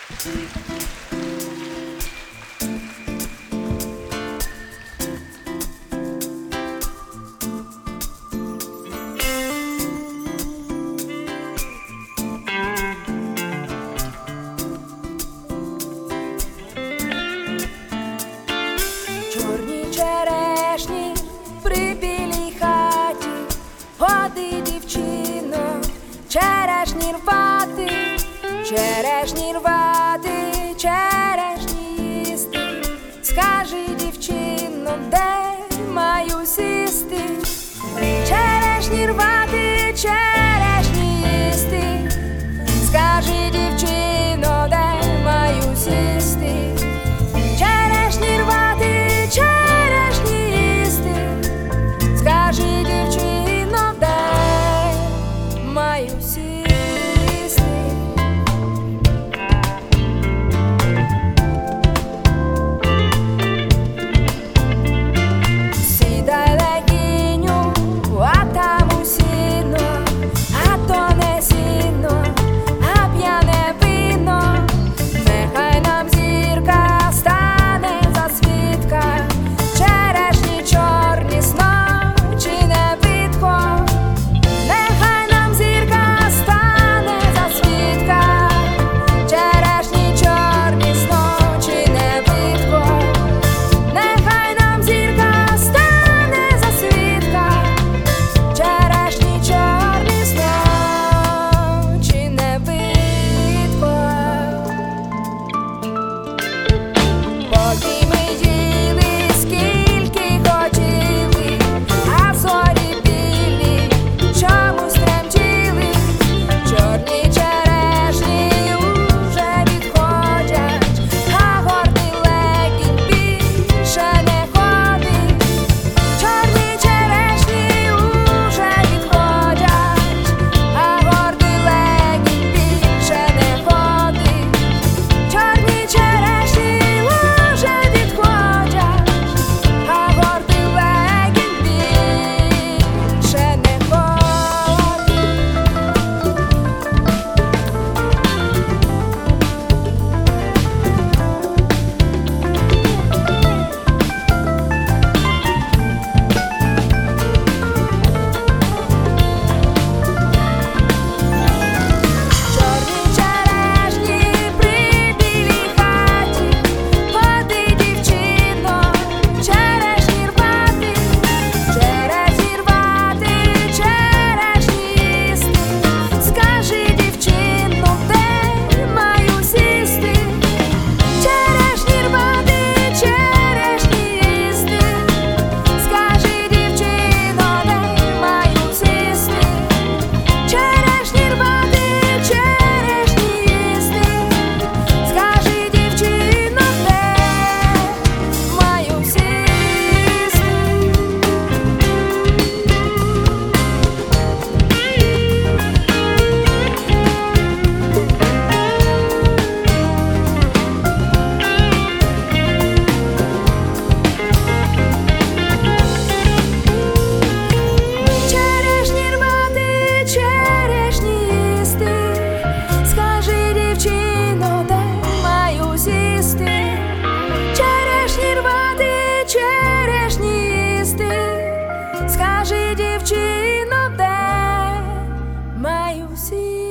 Чорні черешні при білій хаті, ходи, дівчино, черешні рвати, черешні рвати, черешні їсти. Скажи, дівчино, де маю сісти? Черешні рвати, черешні їсти. Скажи, дівчино, де маю сісти? Черешні рвати, черешні їсти. Скажи, дівчино, де маю сісти? Сідай, легіню, а там у сіно, а то не сіно, а п'яне вино. Нехай нам зірка стане за свідка, черешні чорні сночі не видко. Нехай нам зірка стане за свідка, черешні чорні сночі не видко. Нехай нам зірка стане за свідка, черешні чорні сночі не видко. Поки ми їли, скільки хотіли, а зорі білі чомусь тремтіли. Чорні черешні уже відходять, а гордий легінь більше не ходить. Чорні черешні уже відходять, а гордий легінь більше не ходить. Чорні черешні уже відходять, а гордий легінь більше не ходить. Чорні черешні при білій хаті, ходи, дівчино, черешні рвати, черешні рвати, черешні їсти. Скажи, дівчино, де маю сісти? Черешні рвати, черешні їсти. Скажи, дівчино, де маю сісти? Черешні рвати, черешні їсти. Скажи, дівчино, де маю сісти? Черешні рвати, черешні їсти. Скажи, дівчино, де маю сісти? Черешні рвати, черешні їсти. Скажи, дівчино, де маю сісти?